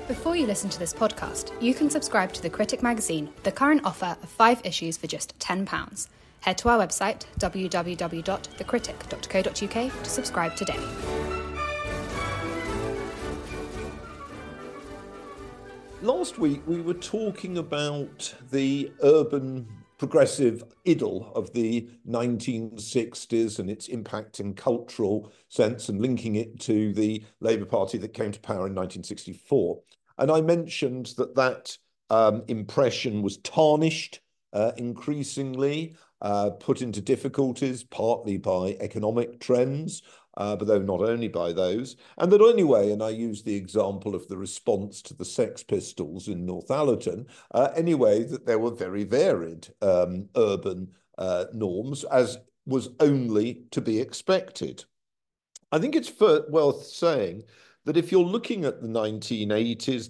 Before you listen to this podcast, you can subscribe to The Critic magazine with the current offer of 5 issues for just £10. Head to our website, www.thecritic.co.uk, to subscribe today. Last week we were talking about the urban progressive idyll of the 1960s and its impact in cultural sense, and linking it to the Labour Party that came to power in 1964. And I mentioned that impression was tarnished increasingly, put into difficulties, partly by economic trends, but though not only by those. And that anyway, and I used the example of the response to the Sex Pistols in Northallerton, anyway, that there were very varied urban norms, as was only to be expected. I think it's worth saying that if you're looking at the 1980s,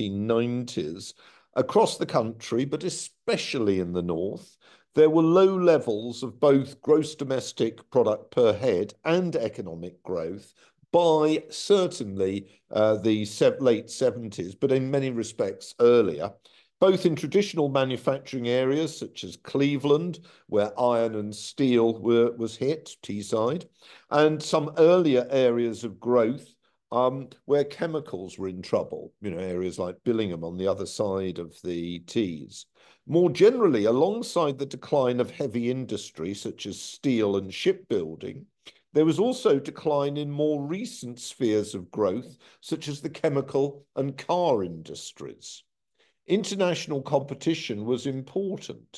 1990s, across the country, but especially in the north, there were low levels of both gross domestic product per head and economic growth by certainly the late 70s, but in many respects earlier, both in traditional manufacturing areas such as Cleveland, where iron and steel was hit, Teesside, and some earlier areas of growth where chemicals were in trouble, areas like Billingham on the other side of the Tees. More generally, alongside the decline of heavy industry, such as steel and shipbuilding, there was also decline in more recent spheres of growth, such as the chemical and car industries. International competition was important,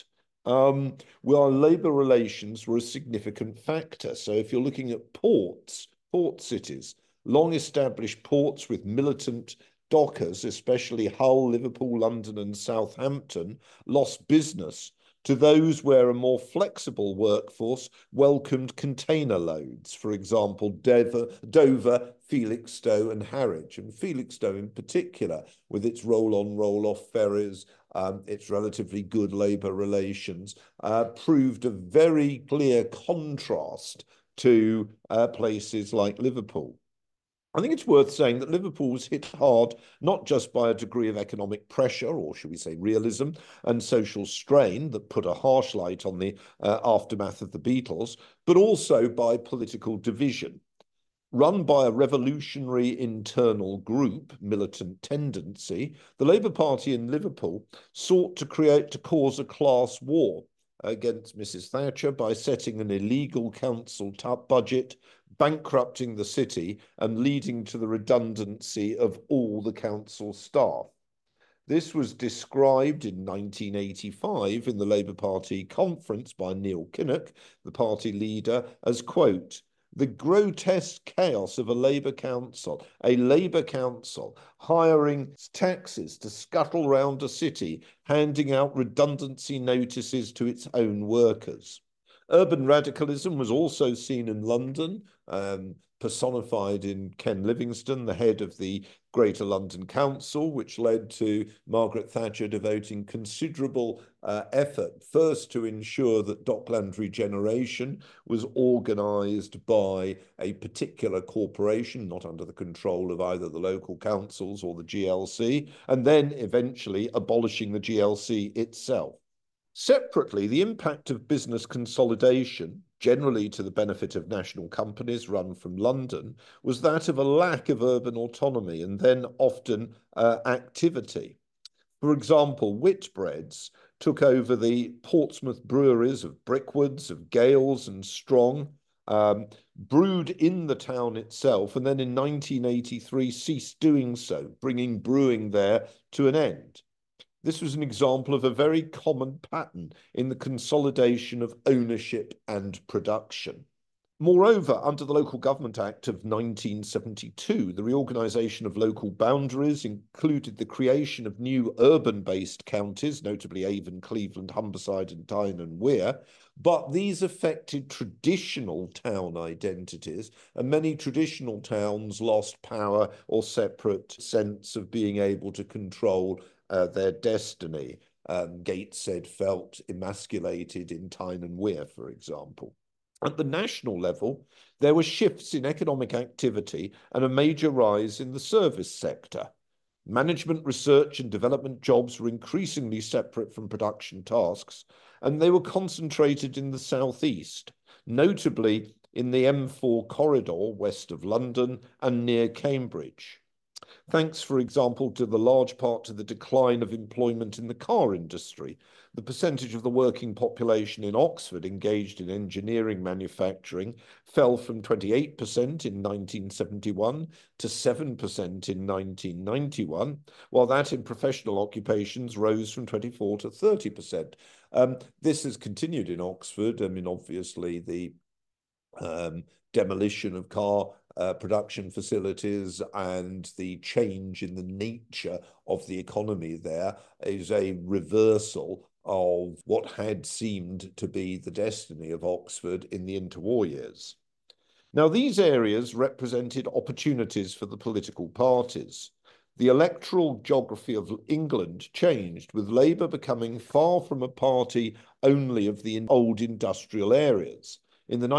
while labour relations were a significant factor. So if you're looking at port cities, long-established ports with militant dockers, especially Hull, Liverpool, London and Southampton, lost business to those where a more flexible workforce welcomed container loads, for example, Dover, Felixstowe and Harwich. And Felixstowe in particular, with its roll-on, roll-off ferries, its relatively good labour relations, proved a very clear contrast to places like Liverpool. I think it's worth saying that Liverpool was hit hard, not just by a degree of economic pressure, or should we say realism, and social strain that put a harsh light on the aftermath of the Beatles, but also by political division. Run by a revolutionary internal group, Militant Tendency, the Labour Party in Liverpool sought to cause a class war against Mrs. Thatcher by setting an illegal council budget, bankrupting the city and leading to the redundancy of all the council staff. This was described in 1985 in the Labour Party conference by Neil Kinnock, the party leader, as, quote, "The grotesque chaos of a Labour council hiring taxis to scuttle round a city, handing out redundancy notices to its own workers." Urban radicalism was also seen in London, personified in Ken Livingstone, the head of the Greater London Council, which led to Margaret Thatcher devoting considerable effort, first to ensure that Dockland regeneration was organised by a particular corporation, not under the control of either the local councils or the GLC, and then eventually abolishing the GLC itself. Separately, the impact of business consolidation, generally to the benefit of national companies run from London, was that of a lack of urban autonomy and then often activity. For example, Whitbreads took over the Portsmouth breweries of Brickwoods, of Gales and Strong, brewed in the town itself, and then in 1983 ceased doing so, bringing brewing there to an end. This was an example of a very common pattern in the consolidation of ownership and production. Moreover, under the Local Government Act of 1972, the reorganisation of local boundaries included the creation of new urban-based counties, notably Avon, Cleveland, Humberside and Tyne and Wear, but these affected traditional town identities, and many traditional towns lost power or separate sense of being able to control their destiny. Gateshead felt emasculated in Tyne and Wear, for example. At the national level, there were shifts in economic activity and a major rise in the service sector. Management, research, and development jobs were increasingly separate from production tasks, and they were concentrated in the southeast, notably in the M4 corridor west of London and near Cambridge. Thanks, for example, to the large part to the decline of employment in the car industry, the percentage of the working population in Oxford engaged in engineering manufacturing fell from 28% in 1971 to 7% in 1991, while that in professional occupations rose from 24 to 30%. This has continued in Oxford. I mean, obviously, the demolition of car production facilities and the change in the nature of the economy there is a reversal of what had seemed to be the destiny of Oxford in the interwar years. Now, these areas represented opportunities for the political parties. The electoral geography of England changed, with Labour becoming far from a party only of the old industrial areas. In the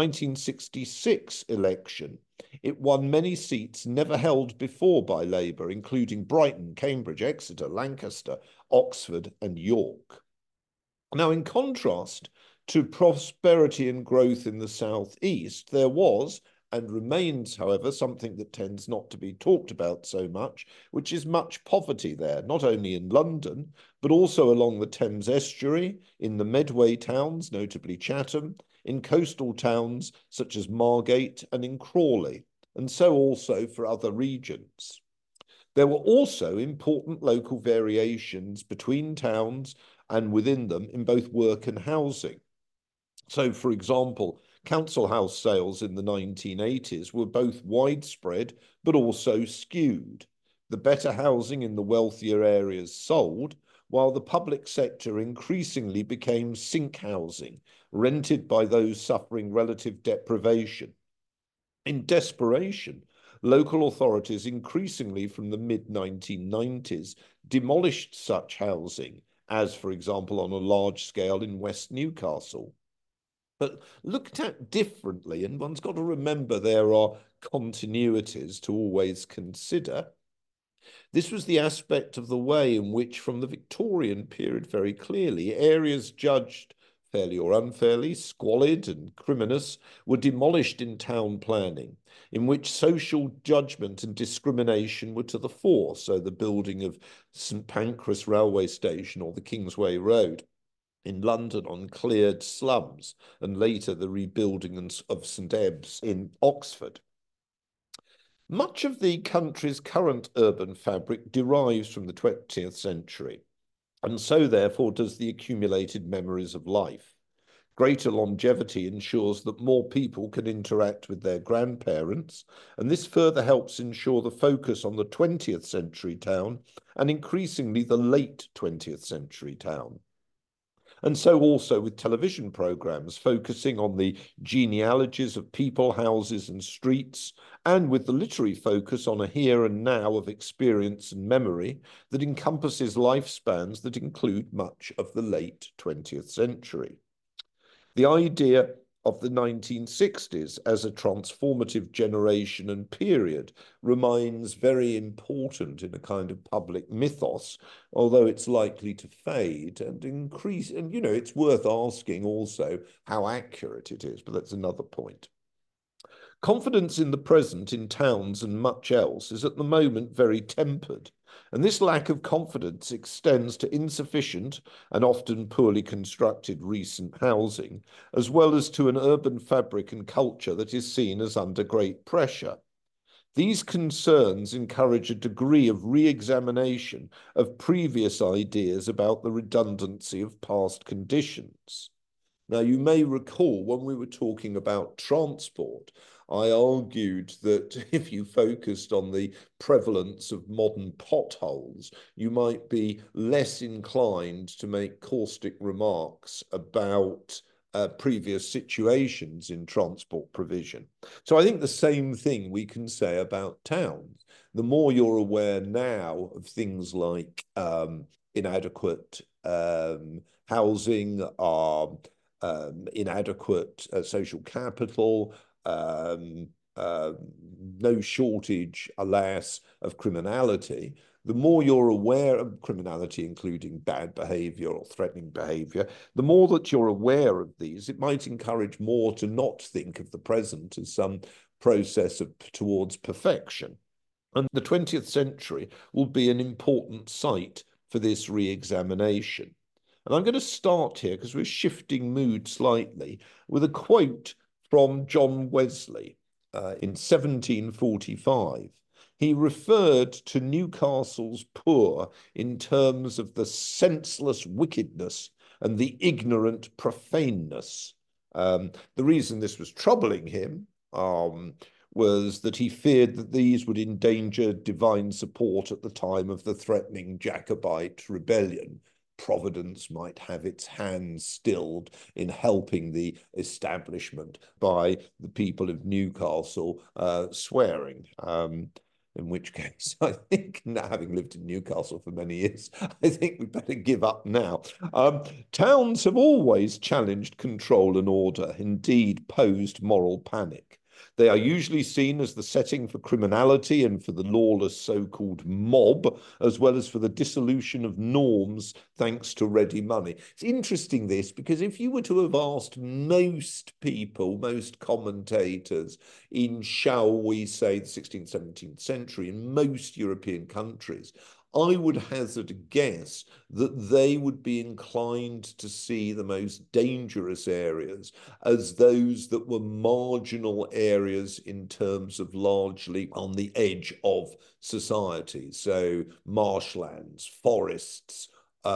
1966 election, it won many seats never held before by Labour, including Brighton, Cambridge, Exeter, Lancaster, Oxford, and York. Now, in contrast to prosperity and growth in the southeast, there was and remains, however, something that tends not to be talked about so much, which is much poverty there, not only in London, but also along the Thames estuary, in the Medway towns, notably Chatham, in coastal towns such as Margate and in Crawley, and so also for other regions. There were also important local variations between towns and within them in both work and housing. So, for example, council house sales in the 1980s were both widespread but also skewed. The better housing in the wealthier areas sold, while the public sector increasingly became sink housing, rented by those suffering relative deprivation. In desperation, local authorities increasingly from the mid-1990s demolished such housing, as, for example, on a large scale in West Newcastle. But looked at differently, and one's got to remember there are continuities to always consider. This was the aspect of the way in which, from the Victorian period very clearly, areas judged fairly or unfairly, squalid and criminous, were demolished in town planning, in which social judgment and discrimination were to the fore, so the building of St Pancras railway station or the Kingsway Road in London on cleared slums, and later the rebuilding of St Ebbs in Oxford. Much of the country's current urban fabric derives from the 20th century, and so therefore does the accumulated memories of life. Greater longevity ensures that more people can interact with their grandparents, and this further helps ensure the focus on the 20th century town and increasingly the late 20th century town. And so also with television programs focusing on the genealogies of people, houses and streets, and with the literary focus on a here and now of experience and memory that encompasses lifespans that include much of the late 20th century. The idea of the 1960s as a transformative generation and period remains very important in a kind of public mythos, although it's likely to fade and increase. And, you know, it's worth asking also how accurate it is, but that's another point. Confidence in the present in towns and much else is at the moment very tempered, and this lack of confidence extends to insufficient and often poorly constructed recent housing, as well as to an urban fabric and culture that is seen as under great pressure. These concerns encourage a degree of re-examination of previous ideas about the redundancy of past conditions. Now, you may recall when we were talking about transport, I argued that if you focused on the prevalence of modern potholes, you might be less inclined to make caustic remarks about previous situations in transport provision. So I think the same thing we can say about towns. The more you're aware now of things like inadequate housing, inadequate social capital, no shortage, alas, of criminality, the more you're aware of criminality, including bad behavior or threatening behavior, the more that you're aware of these, it might encourage more to not think of the present as some process towards perfection. And the 20th century will be an important site for this re-examination. And I'm going to start here, because we're shifting mood slightly, with a quote from John Wesley in 1745. He referred to Newcastle's poor in terms of the senseless wickedness and the ignorant profaneness. The reason this was troubling him was that he feared that these would endanger divine support at the time of the threatening Jacobite rebellion. Providence might have its hands stilled in helping the establishment by the people of Newcastle swearing. In which case, I think, having lived in Newcastle for many years, I think we better give up now. Towns have always challenged control and order, indeed posed moral panic. They are usually seen as the setting for criminality and for the lawless so-called mob, as well as for the dissolution of norms thanks to ready money. It's interesting this, because if you were to have asked most people, most commentators in, shall we say, the 16th, 17th century, in most European countries, I would hazard a guess that they would be inclined to see the most dangerous areas as those that were marginal areas in terms of largely on the edge of society. So marshlands, forests,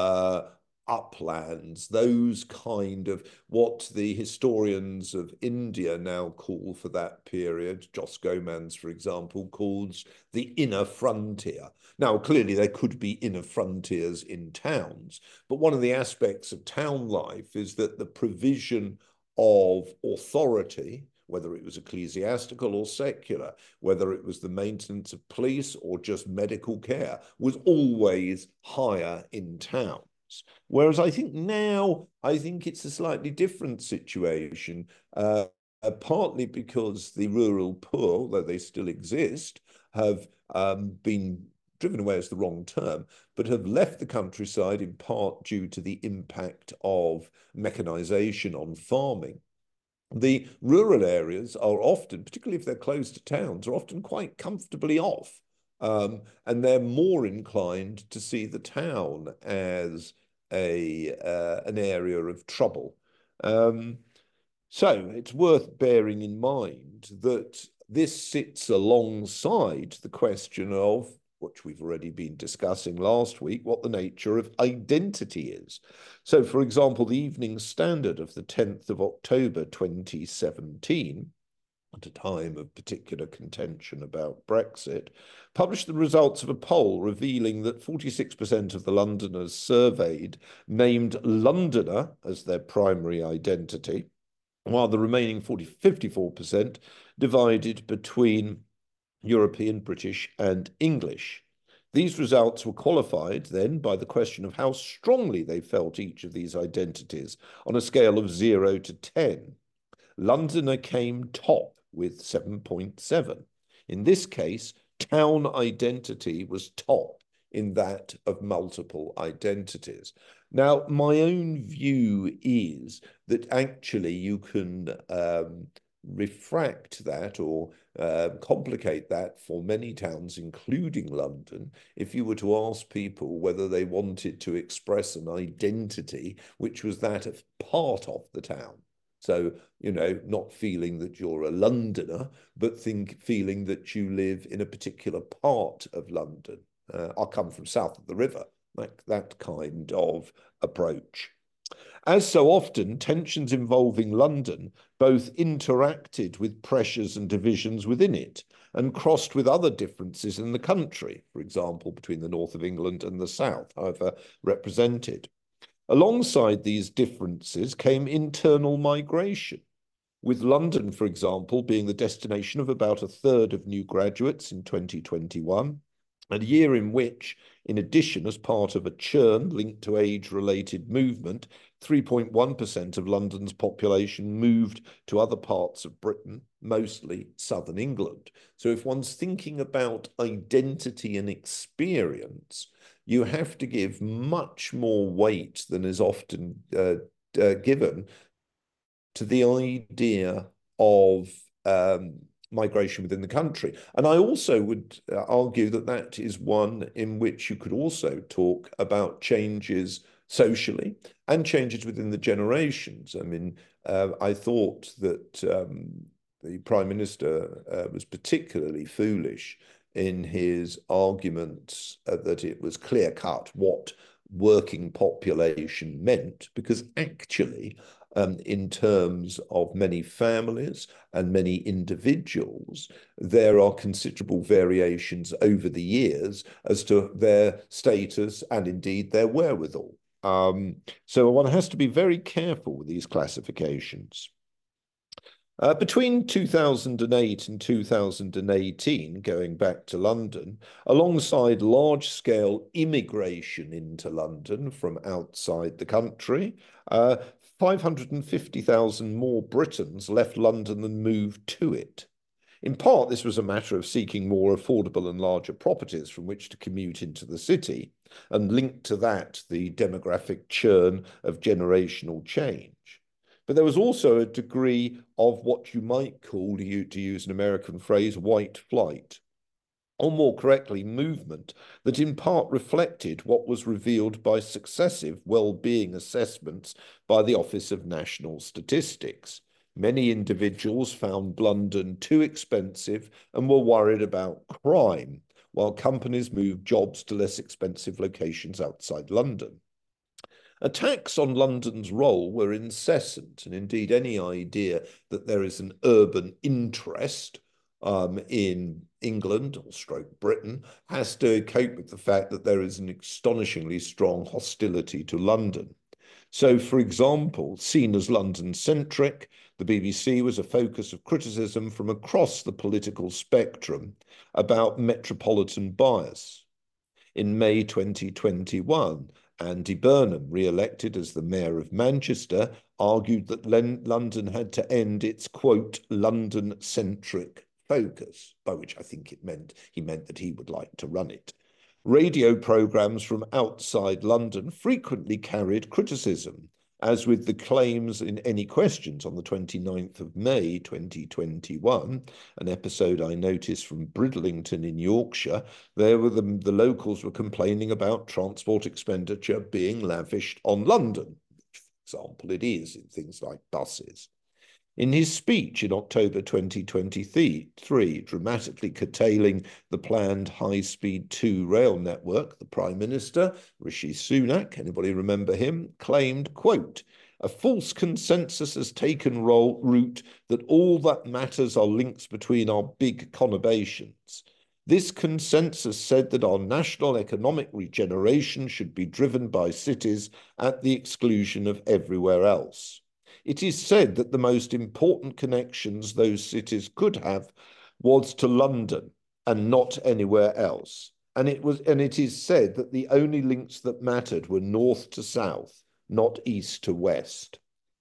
uplands, those kind of what the historians of India now call for that period, Jos Gomans, for example, calls the inner frontier. Now, clearly there could be inner frontiers in towns, but one of the aspects of town life is that the provision of authority, whether it was ecclesiastical or secular, whether it was the maintenance of police or just medical care, was always higher in towns. Whereas I think now, it's a slightly different situation, partly because the rural poor, although they still exist, have been driven away is the wrong term, but have left the countryside in part due to the impact of mechanization on farming. The rural areas are often, particularly if they're close to towns, are often quite comfortably off. And they're more inclined to see the town as an area of trouble. So it's worth bearing in mind that this sits alongside the question of, which we've already been discussing last week, what the nature of identity is. So, for example, the Evening Standard of the 10th of October 2017, at a time of particular contention about Brexit, published the results of a poll revealing that 46% of the Londoners surveyed named Londoner as their primary identity, while the remaining 54% divided between European, British, and English. These results were qualified then by the question of how strongly they felt each of these identities on a scale of 0 to 10. Londoner came top with 7.7. In this case, town identity was top in that of multiple identities. Now, my own view is that actually you can refract that or complicate that for many towns, including London, if you were to ask people whether they wanted to express an identity which was that of part of the town. So, not feeling that you're a Londoner, but feeling that you live in a particular part of London. I come from south of the river, like that kind of approach. As so often, tensions involving London both interacted with pressures and divisions within it and crossed with other differences in the country, for example, between the north of England and the south, however represented. Alongside these differences came internal migration, with London, for example, being the destination of about a third of new graduates in 2021, a year in which, in addition, as part of a churn linked to age-related movement, 3.1% of London's population moved to other parts of Britain, mostly southern England. So if one's thinking about identity and experience, you have to give much more weight than is often given to the idea of migration within the country. And I also would argue that that is one in which you could also talk about changes socially and changes within the generations. I mean, I thought that the Prime Minister was particularly foolish in his arguments that it was clear-cut what working population meant, because actually, in terms of many families and many individuals, there are considerable variations over the years as to their status and indeed their wherewithal. So one has to be very careful with these classifications. Between 2008 and 2018, going back to London, alongside large-scale immigration into London from outside the country, 550,000 more Britons left London than moved to it. In part, this was a matter of seeking more affordable and larger properties from which to commute into the city, and linked to that the demographic churn of generational change. But there was also a degree of what you might call, to use an American phrase, white flight, or more correctly, movement, that in part reflected what was revealed by successive well-being assessments by the Office of National Statistics. Many individuals found London too expensive and were worried about crime, while companies moved jobs to less expensive locations outside London. Attacks on London's role were incessant, and indeed any idea that there is an urban interest in England or stroke Britain has to cope with the fact that there is an astonishingly strong hostility to London. So, for example, seen as London-centric, the BBC was a focus of criticism from across the political spectrum about metropolitan bias. In May 2021, Andy Burnham, re-elected as the mayor of Manchester, argued that London had to end its, quote, London-centric focus, by which I think he meant that he would like to run it. Radio programmes from outside London frequently carried criticism, as with the claims in Any Questions on the 29th of May 2021, an episode I noticed from Bridlington in Yorkshire. There were the locals were complaining about transport expenditure being lavished on London. For example, it is in things like buses. In his speech in October 2023, dramatically curtailing the planned high-speed 2 rail network, the Prime Minister, Rishi Sunak, anybody remember him, claimed, quote, "A false consensus has taken root that all that matters are links between our big conurbations. This consensus said that our national economic regeneration should be driven by cities at the exclusion of everywhere else. It is said that the most important connections those cities could have was to London and not anywhere else. And it is said that the only links that mattered were north to south, not east to west."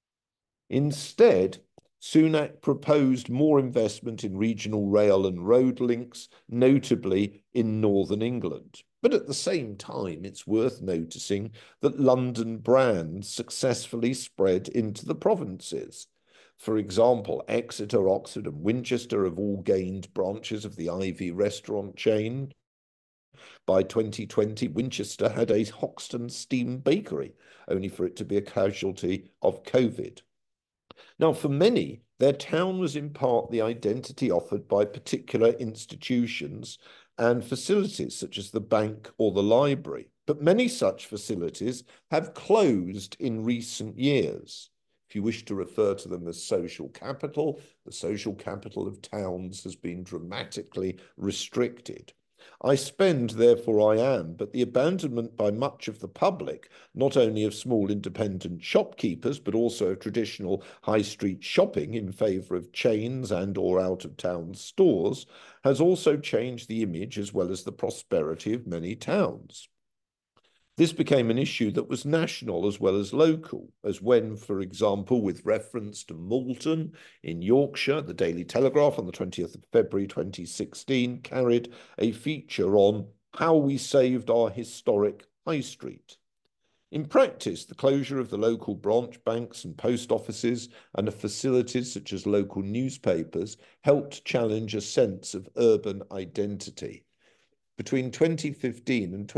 Instead, Sunak proposed more investment in regional rail and road links, notably in northern England. But at the same time, it's worth noticing that London brands successfully spread into the provinces. For example, Exeter, Oxford, and Winchester have all gained branches of the Ivy restaurant chain. By 2020, Winchester had a Hoxton steam bakery, only for it to be a casualty of COVID. Now, for many, their town was in part the identity offered by particular institutions and facilities such as the bank or the library. But many such facilities have closed in recent years. If you wish to refer to them as social capital, the social capital of towns has been dramatically restricted. I spend, therefore I am, but the abandonment by much of the public, not only of small independent shopkeepers, but also of traditional high street shopping in favour of chains and or out-of-town stores, has also changed the image as well as the prosperity of many towns. This became an issue that was national as well as local, as when, for example, with reference to Malton in Yorkshire, the Daily Telegraph on the 20th of February 2016 carried a feature on how we saved our historic high street. In practice, the closure of the local branch banks and post offices and of facilities such as local newspapers helped challenge a sense of urban identity. Between 2015 and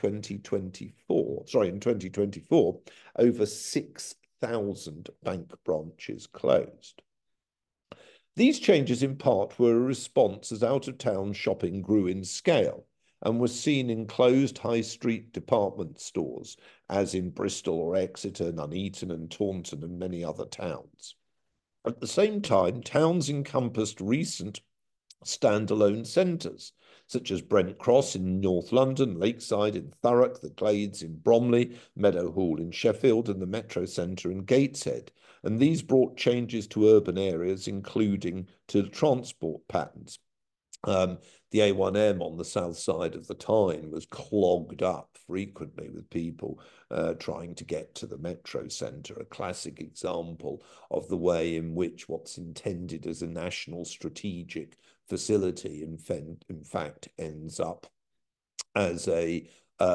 2024, over 6,000 bank branches closed. These changes in part were a response as out-of-town shopping grew in scale and was seen in closed high street department stores, as in Bristol or Exeter, Nuneaton and Taunton and many other towns. At the same time, towns encompassed recent standalone centres, such as Brent Cross in North London, Lakeside in Thurrock, the Glades in Bromley, Meadowhall in Sheffield, and the Metro Centre in Gateshead. And these brought changes to urban areas, including to transport patterns. The A1M on the south side of the Tyne was clogged up frequently with people trying to get to the Metro Centre, a classic example of the way in which what's intended as a national strategic facility in fact ends up as a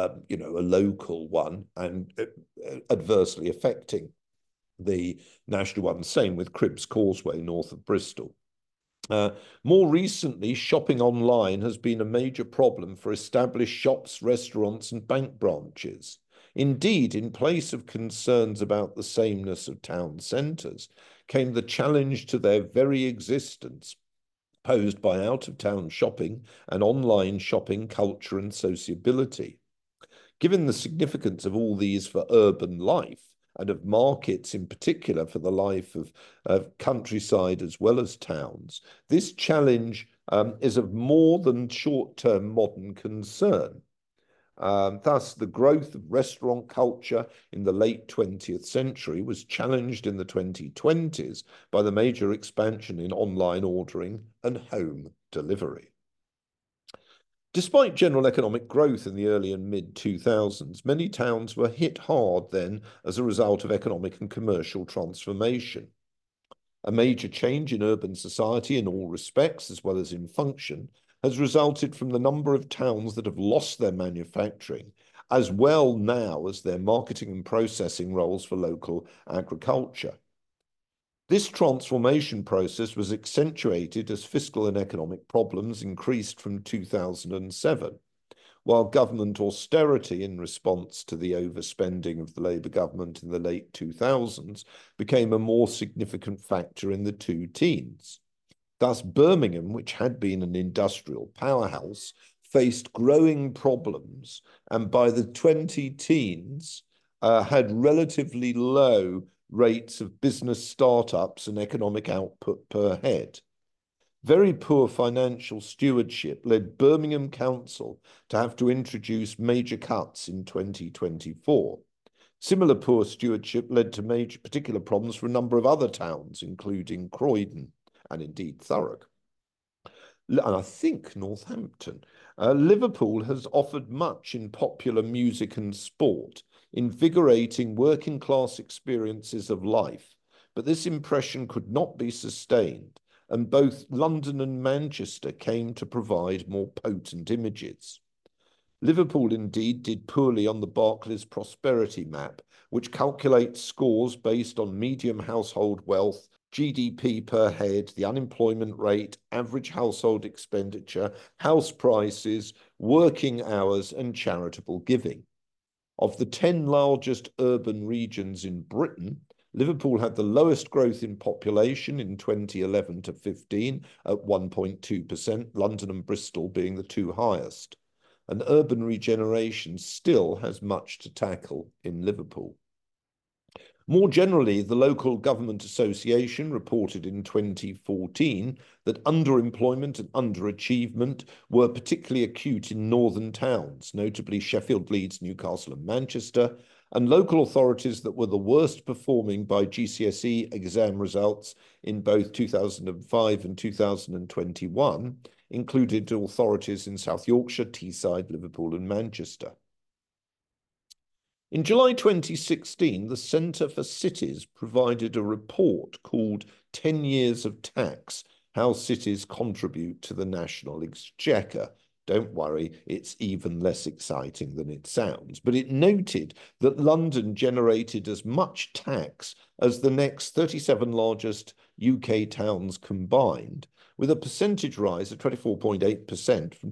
local one and adversely affecting the national one. Same with Cribbs Causeway north of Bristol. More recently, shopping online has been a major problem for established shops, restaurants, and bank branches. Indeed, in place of concerns about the sameness of town centres, came the challenge to their very existence posed by out-of-town shopping and online shopping culture and sociability. Given the significance of all these for urban life, and of markets in particular for the life of countryside as well as towns, this challenge is of more than short-term modern concern. Thus, the growth of restaurant culture in the late 20th century was challenged in the 2020s by the major expansion in online ordering and home delivery. Despite general economic growth in the early and mid-2000s, many towns were hit hard then as a result of economic and commercial transformation. A major change in urban society in all respects, as well as in function, has resulted from the number of towns that have lost their manufacturing, as well now as their marketing and processing roles for local agriculture. This transformation process was accentuated as fiscal and economic problems increased from 2007, while government austerity in response to the overspending of the Labour government in the late 2000s became a more significant factor in the two teens. Thus, Birmingham, which had been an industrial powerhouse, faced growing problems and by the 20-teens had relatively low rates of business startups and economic output per head. Very poor financial stewardship led Birmingham Council to have to introduce major cuts in 2024. Similar poor stewardship led to major particular problems for a number of other towns, including Croydon and indeed Thurrock. And I think Northampton. Liverpool has offered much in popular music and sport, invigorating working class experiences of life, but this impression could not be sustained, and both London and Manchester came to provide more potent images. Liverpool indeed did poorly on the Barclays Prosperity Map, which calculates scores based on median household wealth, GDP per head, the unemployment rate, average household expenditure, house prices, working hours, and charitable giving. Of the 10 largest urban regions in Britain, Liverpool had the lowest growth in population in 2011 to 15 at 1.2%, London and Bristol being the two highest. And urban regeneration still has much to tackle in Liverpool. More generally, the Local Government Association reported in 2014 that underemployment and underachievement were particularly acute in northern towns, notably Sheffield, Leeds, Newcastle and Manchester, and local authorities that were the worst performing by GCSE exam results in both 2005 and 2021 included authorities in South Yorkshire, Teesside, Liverpool and Manchester. In July 2016, the Centre for Cities provided a report called 10 Years of Tax, How Cities Contribute to the National Exchequer. Don't worry, it's even less exciting than it sounds. But it noted that London generated as much tax as the next 37 largest UK towns combined, with a percentage rise of 24.8% from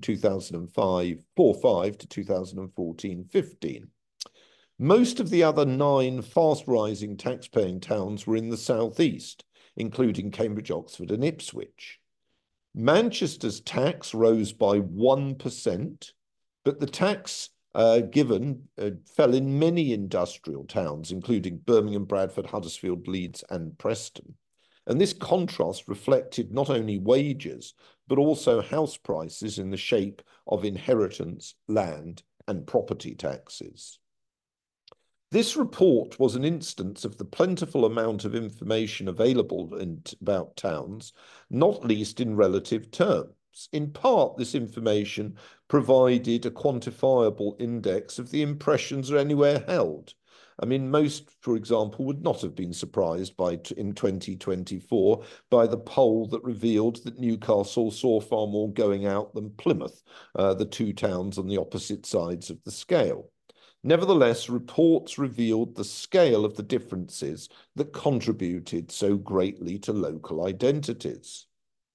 2005 to 2014-15. Most of the other 9 fast-rising tax-paying towns were in the southeast, including Cambridge, Oxford and Ipswich. Manchester's tax rose by 1%, but the tax given fell in many industrial towns, including Birmingham, Bradford, Huddersfield, Leeds and Preston. And this contrast reflected not only wages, but also house prices in the shape of inheritance, land and property taxes. This report was an instance of the plentiful amount of information available about towns, not least in relative terms. In part, this information provided a quantifiable index of the impressions anywhere held. I mean, most, for example, would not have been surprised in 2024 by the poll that revealed that Newcastle saw far more going out than Plymouth, the 2 towns on the opposite sides of the scale. Nevertheless, reports revealed the scale of the differences that contributed so greatly to local identities.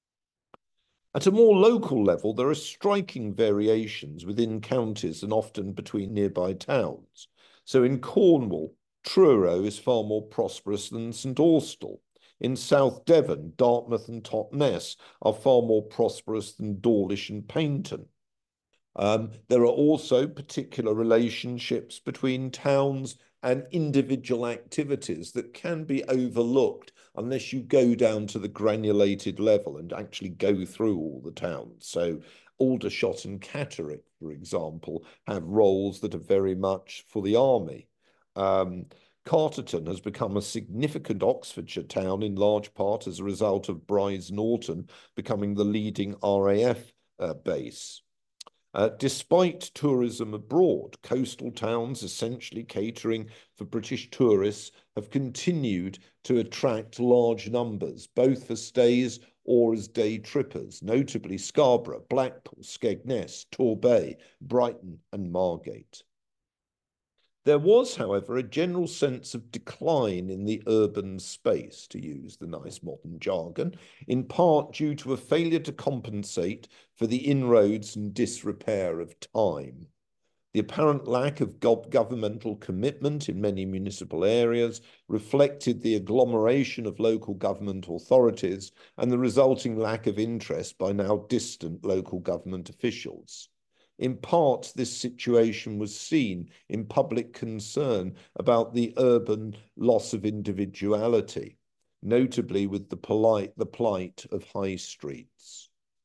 At a more local level, there are striking variations within counties and often between nearby towns. So in Cornwall, Truro is far more prosperous than St Austell. In South Devon, Dartmouth and Totnes are far more prosperous than Dawlish and Paignton. There are also particular relationships between towns and individual activities that can be overlooked unless you go down to the granulated level and actually go through all the towns. So Aldershot and Catterick, for example, have roles that are very much for the army. Carterton has become a significant Oxfordshire town in large part as a result of Brize Norton becoming the leading RAF base. Despite tourism abroad, coastal towns essentially catering for British tourists have continued to attract large numbers, both for stays or as day trippers, notably Scarborough, Blackpool, Skegness, Torbay, Brighton and Margate. There was, however, a general sense of decline in the urban space, to use the nice modern jargon, in part due to a failure to compensate for the inroads and disrepair of time. The apparent lack of governmental commitment in many municipal areas reflected the agglomeration of local government authorities and the resulting lack of interest by now distant local government officials. In part, this situation was seen in public concern about the urban loss of individuality, notably with the plight of high streets.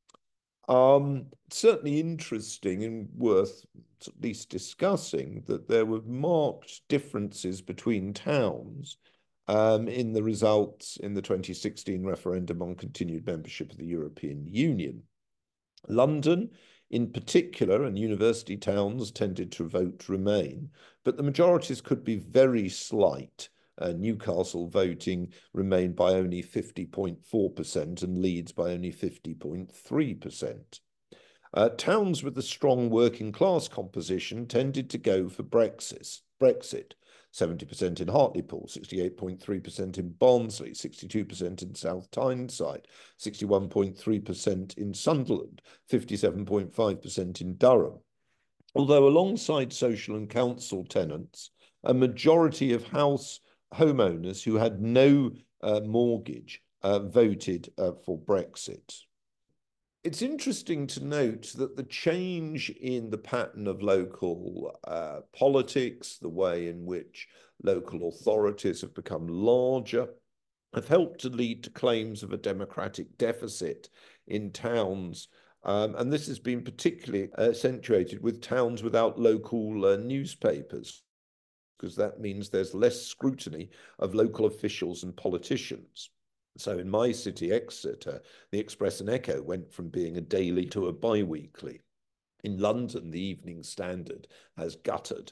Certainly interesting and worth at least discussing that there were marked differences between towns in the results in the 2016 referendum on continued membership of the European Union. London, in particular, and university towns tended to vote Remain, but the majorities could be very slight. Newcastle voting Remain by only 50.4% and Leeds by only 50.3%. Towns with a strong working class composition tended to go for Brexit. 70% in Hartlepool, 68.3% in Barnsley, 62% in South Tyneside, 61.3% in Sunderland, 57.5% in Durham. Although alongside social and council tenants, a majority of homeowners who had no mortgage voted for Brexit. It's interesting to note that the change in the pattern of local politics, the way in which local authorities have become larger, have helped to lead to claims of a democratic deficit in towns. And this has been particularly accentuated with towns without local newspapers, because that means there's less scrutiny of local officials and politicians. So in my city, Exeter, the Express and Echo went from being a daily to a bi-weekly. In London, the Evening Standard has guttered.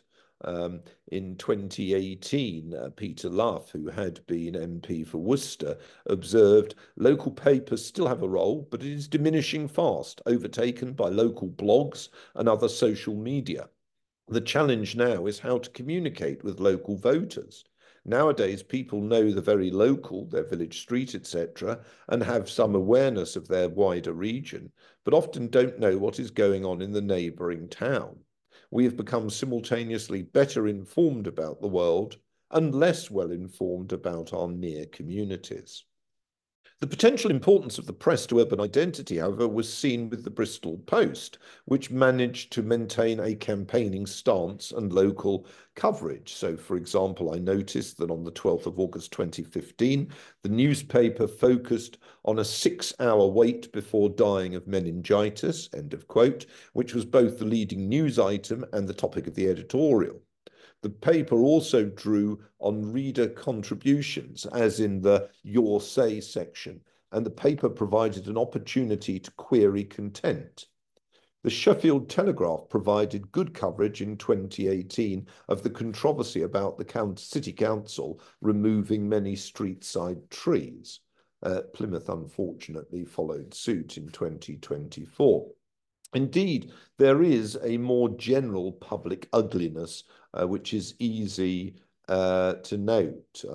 In 2018, Peter Lough, who had been MP for Worcester, observed local papers still have a role, but it is diminishing fast, overtaken by local blogs and other social media. The challenge now is how to communicate with local voters. Nowadays, people know the very local, their village street, etc., and have some awareness of their wider region, but often don't know what is going on in the neighbouring town. We have become simultaneously better informed about the world and less well informed about our near communities. The potential importance of the press to urban identity, however, was seen with the Bristol Post, which managed to maintain a campaigning stance and local coverage. So, for example, I noticed that on the 12th of August 2015, the newspaper focused on a 6-hour wait before dying of meningitis, end of quote, which was both the leading news item and the topic of the editorial. The paper also drew on reader contributions, as in the Your Say section, and the paper provided an opportunity to query content. The Sheffield Telegraph provided good coverage in 2018 of the controversy about the City Council removing many street-side trees. Plymouth, unfortunately, followed suit in 2024. Indeed, there is a more general public ugliness, which is easy to note.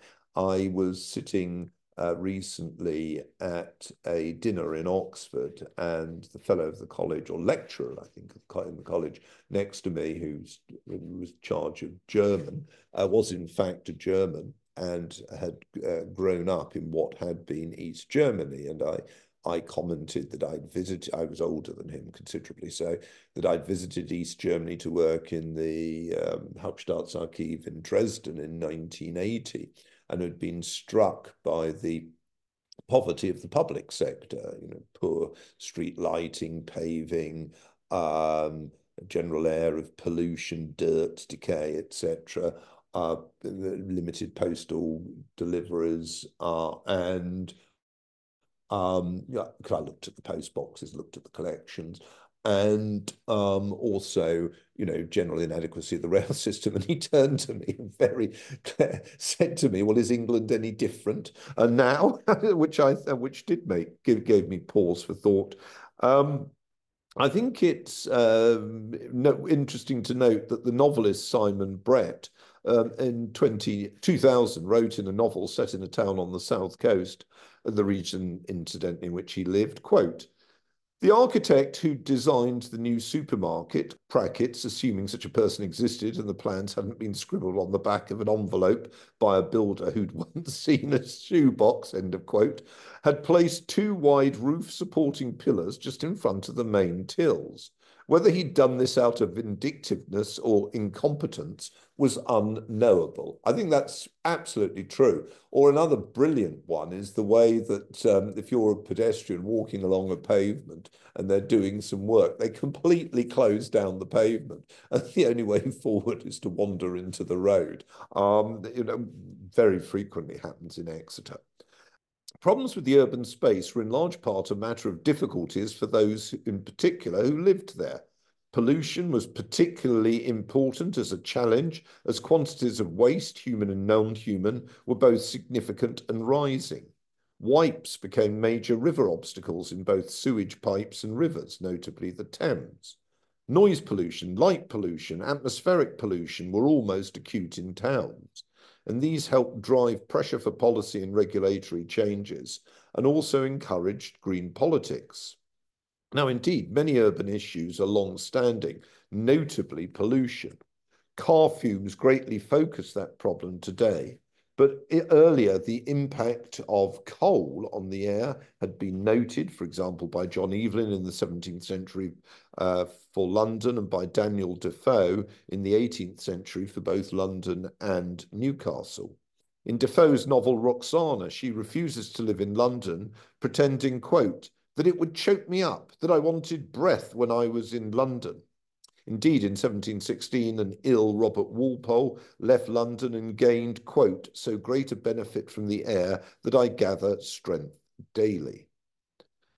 I was sitting recently at a dinner in Oxford, and the fellow of the college, or lecturer, I think, in the college next to me, who was in charge of German, was in fact a German and had grown up in what had been East Germany. And I commented that I'd visited, I was older than him considerably, so that I'd visited East Germany to work in the Hauptstaatsarchiv in Dresden in 1980, and had been struck by the poverty of the public sector, poor street lighting, paving, general air of pollution, dirt, decay, etc., limited postal deliveries, and because I looked at the post boxes, looked at the collections, and also, general inadequacy of the rail system. And he turned to me and said to me, "Well, is England any different?" And now, which gave me pause for thought. I think it's interesting to note that the novelist Simon Brett in 2000 wrote in a novel set in a town on the south coast, the region, incidentally, in which he lived, quote, "The architect who designed the new supermarket, brackets, assuming such a person existed and the plans hadn't been scribbled on the back of an envelope by a builder who'd once seen a shoebox, end of quote, had placed 2 wide roof-supporting pillars just in front of the main tills. Whether he'd done this out of vindictiveness or incompetence was unknowable." I think that's absolutely true. Or another brilliant one is the way that if you're a pedestrian walking along a pavement and they're doing some work, they completely close down the pavement, and the only way forward is to wander into the road. Very frequently happens in Exeter. Problems with the urban space were in large part a matter of difficulties for those in particular who lived there. Pollution was particularly important as a challenge, as quantities of waste, human and non-human, were both significant and rising. Wipes became major river obstacles in both sewage pipes and rivers, notably the Thames. Noise pollution, light pollution, atmospheric pollution were almost acute in towns, and these helped drive pressure for policy and regulatory changes, and also encouraged green politics. Now, indeed, many urban issues are long-standing, notably pollution. Car fumes greatly focus that problem today, but earlier the impact of coal on the air had been noted, for example, by John Evelyn in the 17th century for London, and by Daniel Defoe in the 18th century for both London and Newcastle. In Defoe's novel Roxana, she refuses to live in London, pretending, quote, "that it would choke me up, that I wanted breath when I was in London." Indeed, in 1716, an ill Robert Walpole left London and gained, quote, "so great a benefit from the air that I gather strength daily."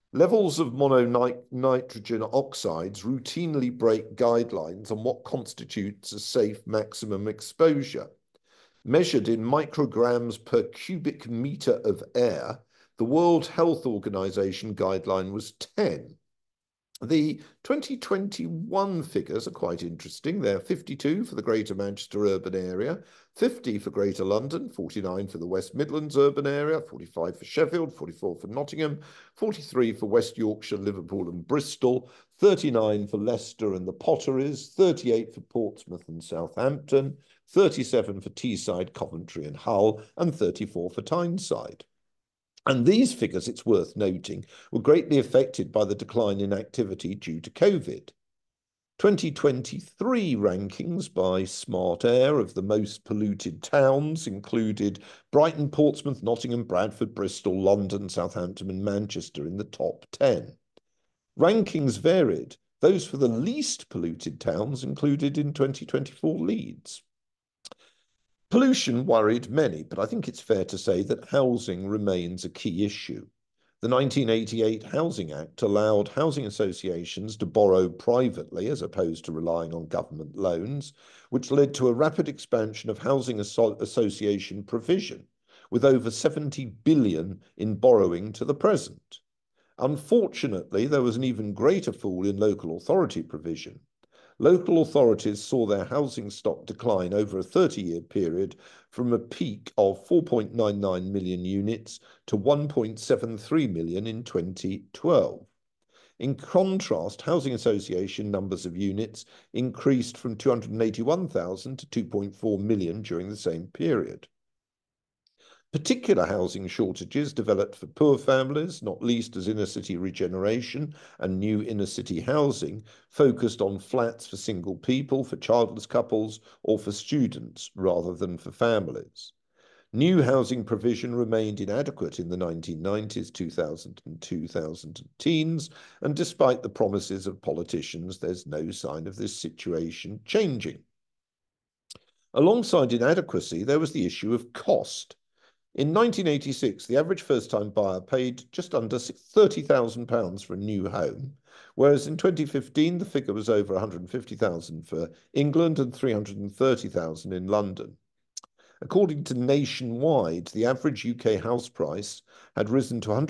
Levels of mononitrogen oxides routinely break guidelines on what constitutes a safe maximum exposure. Measured in micrograms per cubic meter of air, the World Health Organization guideline was 10. The 2021 figures are quite interesting. They're 52 for the Greater Manchester urban area, 50 for Greater London, 49 for the West Midlands urban area, 45 for Sheffield, 44 for Nottingham, 43 for West Yorkshire, Liverpool and Bristol, 39 for Leicester and the Potteries, 38 for Portsmouth and Southampton, 37 for Teesside, Coventry and Hull, and 34 for Tyneside. And these figures, it's worth noting, were greatly affected by the decline in activity due to COVID. 2023 rankings by Smart Air of the most polluted towns included Brighton, Portsmouth, Nottingham, Bradford, Bristol, London, Southampton and Manchester in the top 10. Rankings varied. Those for the least polluted towns included in 2024 Leeds. Pollution worried many, but I think it's fair to say that housing remains a key issue. The 1988 Housing Act allowed housing associations to borrow privately as opposed to relying on government loans, which led to a rapid expansion of housing association provision, with over 70 billion in borrowing to the present. Unfortunately, there was an even greater fall in local authority provision. Local authorities saw their housing stock decline over a 30-year period from a peak of 4.99 million units to 1.73 million in 2012. In contrast, housing association numbers of units increased from 281,000 to 2.4 million during the same period. Particular housing shortages developed for poor families, not least as inner city regeneration and new inner city housing focused on flats for single people, for childless couples, or for students rather than for families. New housing provision remained inadequate in the 1990s, 2000 and 2010s, and despite the promises of politicians, there's no sign of this situation changing. Alongside inadequacy, there was the issue of cost. In 1986, the average first-time buyer paid just under £30,000 for a new home, whereas in 2015, the figure was over £150,000 for England and £330,000 in London. According to Nationwide, the average UK house price had risen to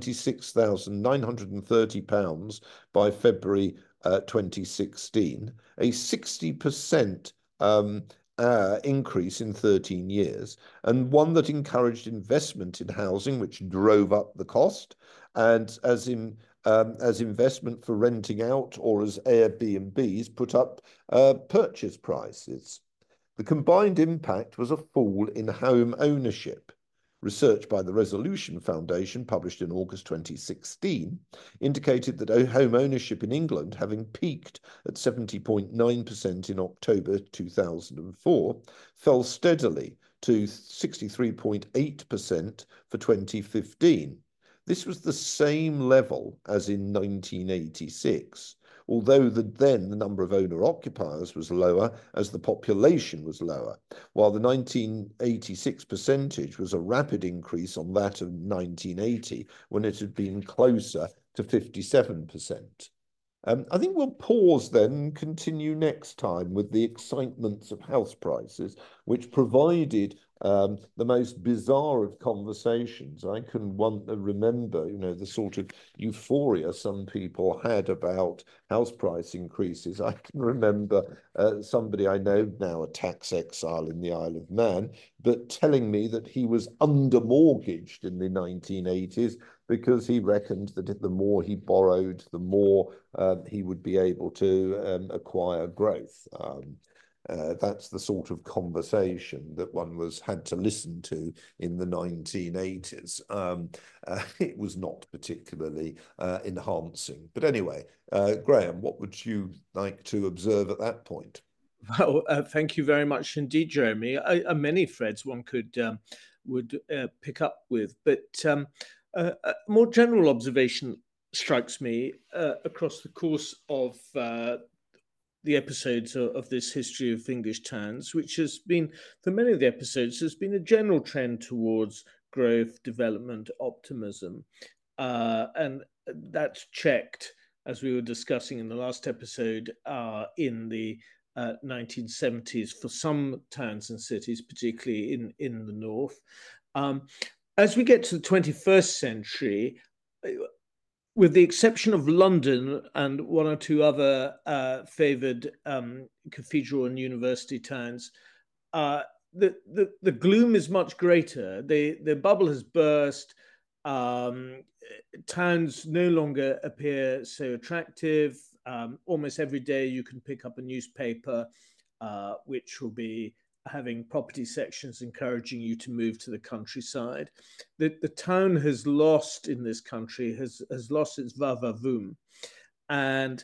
£196,930 by February 2016, a 60% increase in 13 years, and one that encouraged investment in housing, which drove up the cost, and as investment for renting out or as Airbnbs put up purchase prices. The combined impact was a fall in home ownership. Research by the Resolution Foundation, published in August 2016, indicated that home ownership in England, having peaked at 70.9% in October 2004, fell steadily to 63.8% for 2015. This was the same level as in 1986, although then the number of owner-occupiers was lower as the population was lower, while the 1986 percentage was a rapid increase on that of 1980, when it had been closer to 57%. I think we'll pause then and continue next time with the excitements of house prices, which provided the most bizarre of conversations. I can remember, the sort of euphoria some people had about house price increases. I can remember somebody I know now, a tax exile in the Isle of Man, but telling me that he was under-mortgaged in the 1980s because he reckoned that the more he borrowed, the more he would be able to acquire growth. That's the sort of conversation that one had to listen to in the 1980s. It was not particularly enhancing. But anyway, Graham, what would you like to observe at that point? Well, thank you very much indeed, Jeremy. Many threads one would pick up with, but a more general observation strikes me across the course of the episodes of this history of English towns, which has been, for many of the episodes, there's been a general trend towards growth, development, optimism. and that's checked, as we were discussing in the last episode, in the 1970s for some towns and cities, particularly in the north. As we get to the 21st century, with the exception of London and one or two other favoured cathedral and university towns, the gloom is much greater. The bubble has burst. Towns no longer appear so attractive. Almost every day you can pick up a newspaper which will be having property sections encouraging you to move to the countryside. The town has lost in this country, has lost its va-va-voom. And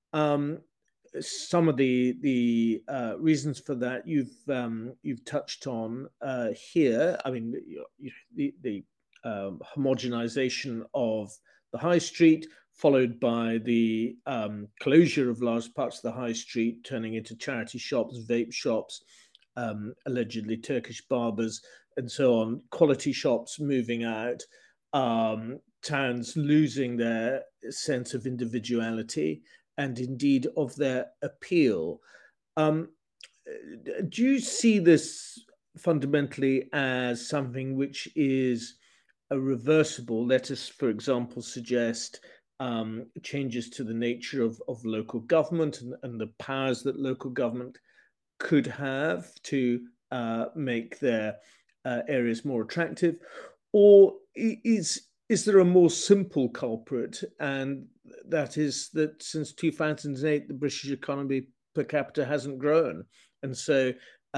some of the reasons for that you've touched on here. I mean, the homogenization of the high street, followed by the closure of large parts of the high street, turning into charity shops, vape shops, allegedly Turkish barbers, and so on, quality shops moving out, towns losing their sense of individuality and indeed of their appeal. Do you see this fundamentally as something which is a reversible? Let us, for example, suggest changes to the nature of local government and the powers that local government could have to make their areas more attractive, or is there a more simple culprit, and that is that since 2008 the British economy per capita hasn't grown, and so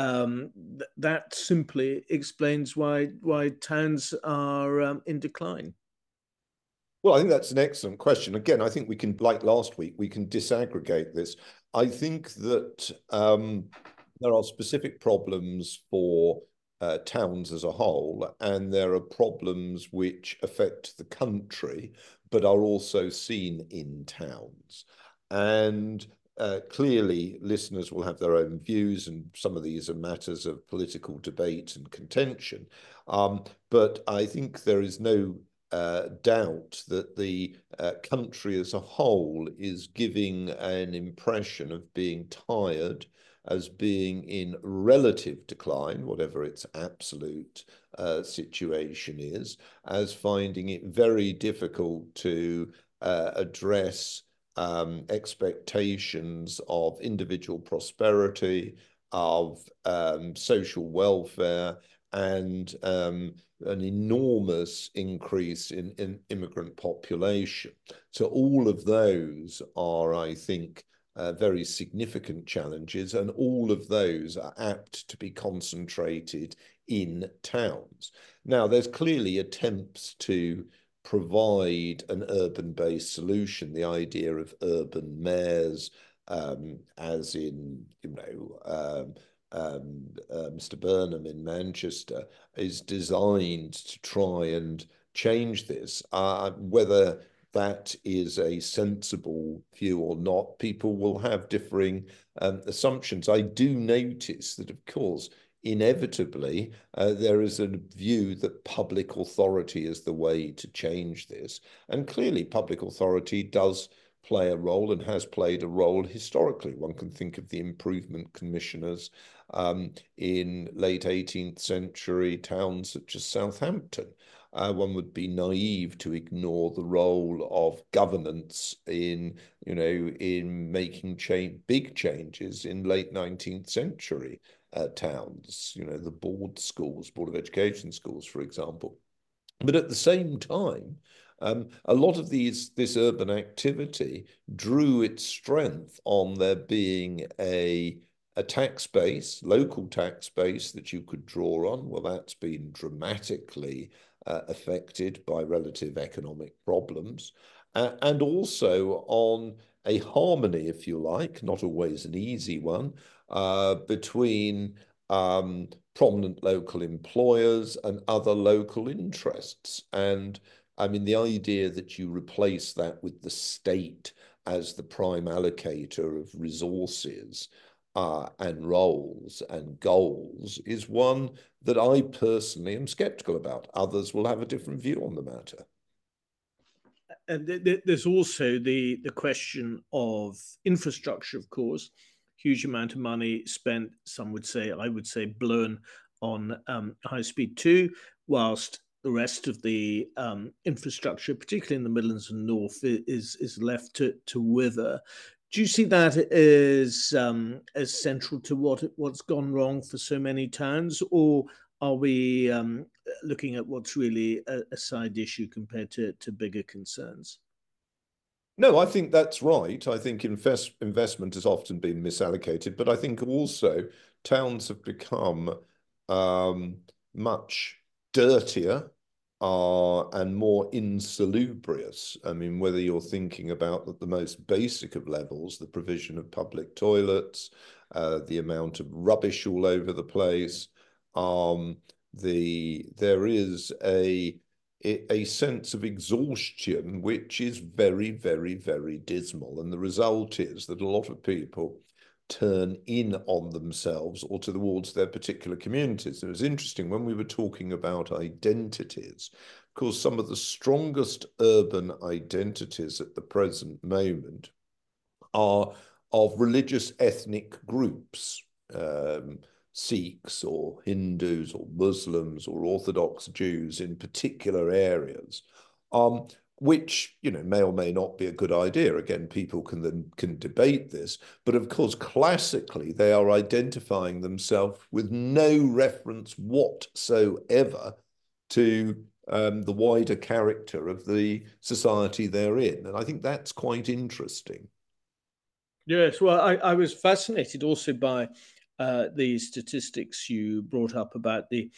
that simply explains why towns are in decline? Well, I think that's an excellent question. Again, I think we can, like last week, we can disaggregate this. I think that there are specific problems for towns as a whole, and there are problems which affect the country, but are also seen in towns. And clearly, listeners will have their own views, and some of these are matters of political debate and contention. But I think there is no doubt that the country as a whole is giving an impression of being tired, as being in relative decline, whatever its absolute situation is, as finding it very difficult to address expectations of individual prosperity, of social welfare, and an enormous increase in immigrant population. So all of those are, I think, very significant challenges, and all of those are apt to be concentrated in towns. Now, there's clearly attempts to provide an urban-based solution, the idea of urban mayors, as in, Mr. Burnham in Manchester, is designed to try and change this. Whether that is a sensible view or not, people will have differing assumptions. I do notice that, of course, inevitably, there is a view that public authority is the way to change this. And clearly, public authority does play a role and has played a role historically. One can think of the improvement commissioners in late 18th century towns such as Southampton. One would be naive to ignore the role of governance in making big changes in late 19th century towns, the board of education schools, for example. But at the same time, a lot of this urban activity drew its strength on there being a tax base, local tax base that you could draw on. Well, that's been dramatically affected by relative economic problems, and also on a harmony, if you like, not always an easy one, between prominent local employers and other local interests. And I mean, the idea that you replace that with the state as the prime allocator of resources and roles and goals is one that I personally am skeptical about. Others will have a different view on the matter. and there's also the question of infrastructure, of course. Huge amount of money spent, some would say, I would say, blown on high speed 2, whilst the rest of the infrastructure, particularly in the Midlands and North, is left to wither. Do you see that as central to what's gone wrong for so many towns, or are we looking at what's really a side issue compared to bigger concerns? No, I think that's right. I think investment has often been misallocated, but I think also towns have become much dirtier and more insalubrious. I mean, whether you're thinking about the most basic of levels, the provision of public toilets, the amount of rubbish all over the place, there is a sense of exhaustion, which is very, very, very dismal. And the result is that a lot of people turn in on themselves or towards their particular communities. It was interesting when we were talking about identities, of course, some of the strongest urban identities at the present moment are of religious ethnic groups, Sikhs or Hindus or Muslims or Orthodox Jews in particular areas, which may or may not be a good idea. Again, people can debate this, but of course, classically, they are identifying themselves with no reference whatsoever to the wider character of the society they're in, and I think that's quite interesting. Yes, well, I was fascinated also by the statistics you brought up about the,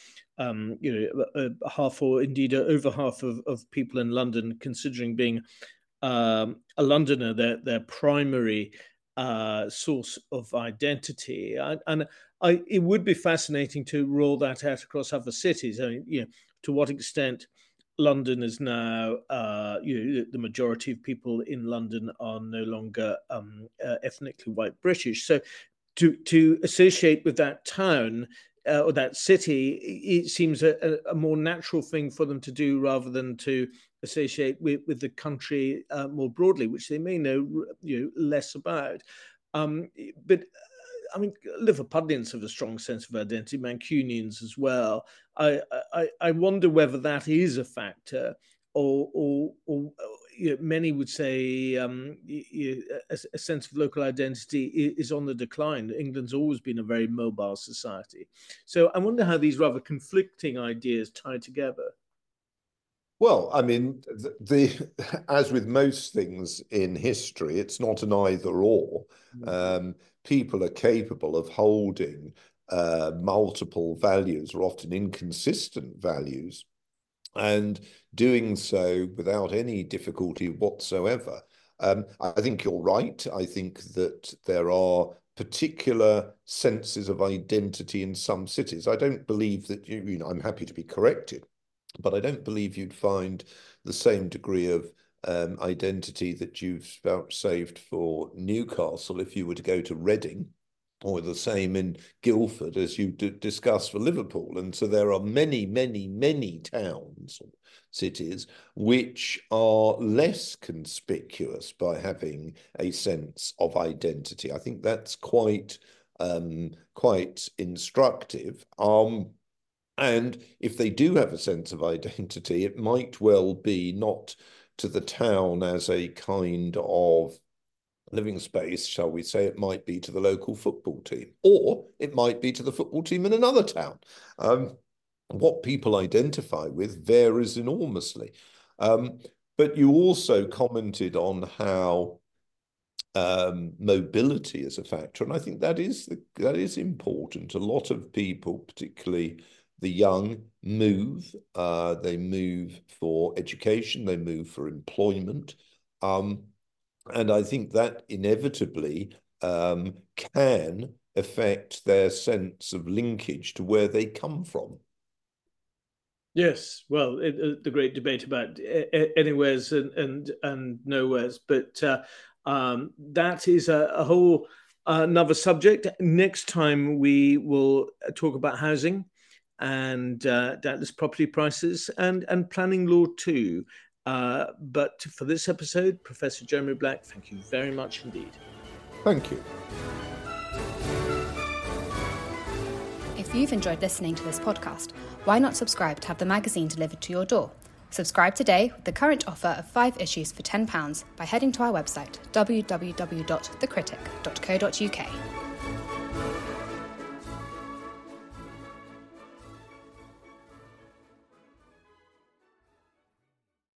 half or indeed over half of people in London considering being a Londoner their primary source of identity, and it would be fascinating to roll that out across other cities. I mean, to what extent London is now, the majority of people in London are no longer ethnically white British. So to associate with that town or that city, it seems a more natural thing for them to do rather than to associate with the country more broadly, which they may know less about. But I mean, Liverpudlians have a strong sense of identity, Mancunians as well. I wonder whether that is a factor, or many would say a sense of local identity is on the decline. England's always been a very mobile society. So I wonder how these rather conflicting ideas tie together. Well, I mean, as with most things in history, it's not an either or. People are capable of holding multiple values or often inconsistent values, and doing so without any difficulty whatsoever. I think you're right. I think that there are particular senses of identity in some cities. I don't believe that, I'm happy to be corrected, but I don't believe you'd find the same degree of identity that you've vouchsafed for Newcastle if you were to go to Reading, or the same in Guildford as you discussed for Liverpool. And so there are many, many, many towns or cities which are less conspicuous by having a sense of identity. I think that's quite instructive. And if they do have a sense of identity, it might well be not to the town as a kind of living space, shall we say. It might be to the local football team, or it might be to the football team in another town. What people identify with varies enormously. But you also commented on how mobility is a factor, and I think that is important. A lot of people, particularly the young, move. They move for education, they move for employment. And I think that inevitably can affect their sense of linkage to where they come from. Yes, well, the great debate about anywheres and nowheres, but that is a whole another subject. Next time we will talk about housing and doubtless property prices and planning law too. But for this episode, Professor Jeremy Black, thank you very much indeed. Thank you. If you've enjoyed listening to this podcast, why not subscribe to have the magazine delivered to your door? Subscribe today with the current offer of 5 issues for £10 by heading to our website, www.thecritic.co.uk.